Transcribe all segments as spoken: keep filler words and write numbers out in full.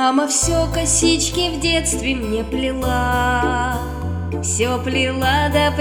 Мама все косички в детстве мне плела, все плела да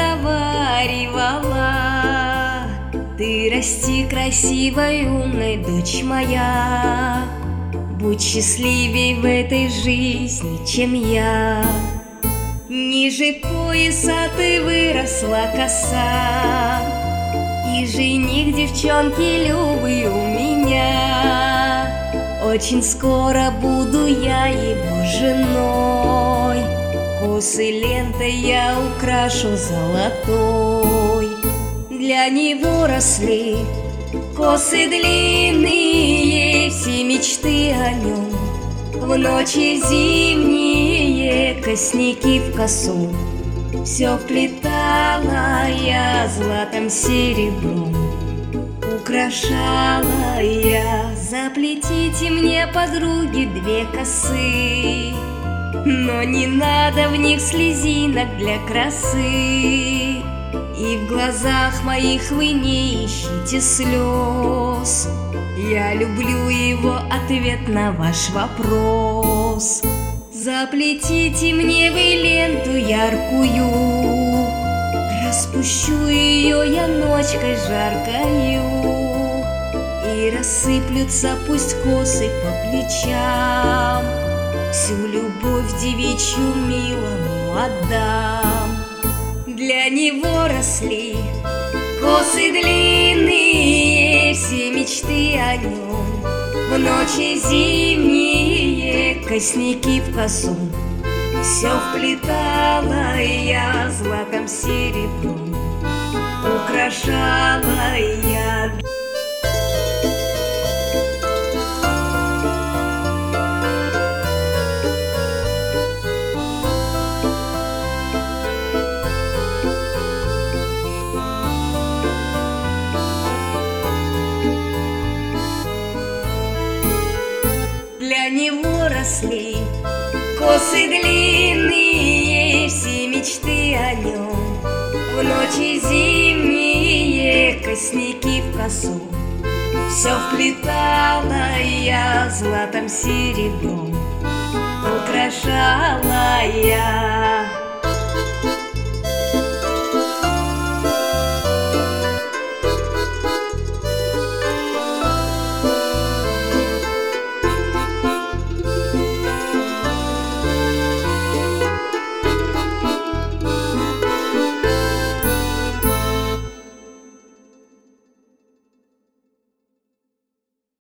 приговаривала: ты расти красивой, умной, дочь моя, будь счастливей в этой жизни, чем я. Ниже пояса ты выросла коса, и жених девчонки Любы у меня. Очень скоро буду я его женой, косы лентой я украшу золотой. Для него росли косы длинные, все мечты о нем в ночи зимние, косняки в косу все вплетала я златом серебром, украшала я. Заплетите мне, подруги, две косы, но не надо в них слезинок для красы, и в глазах моих вы не ищите слез. Я люблю его, ответ на ваш вопрос. Заплетите мне вы ленту яркую, распущу ее я ночкой жаркою, и рассыплются пусть косы по плечам, всю любовь девичью милому отдам. Для него росли косы длинные, все мечты о нем в ночи зимние, косняки в косу все вплетала я златом серебром, украшала я. Для него росли косы длинные, все мечты о нем в ночи зимние, косняки в косу все вплетала я златом серебром, украшала я.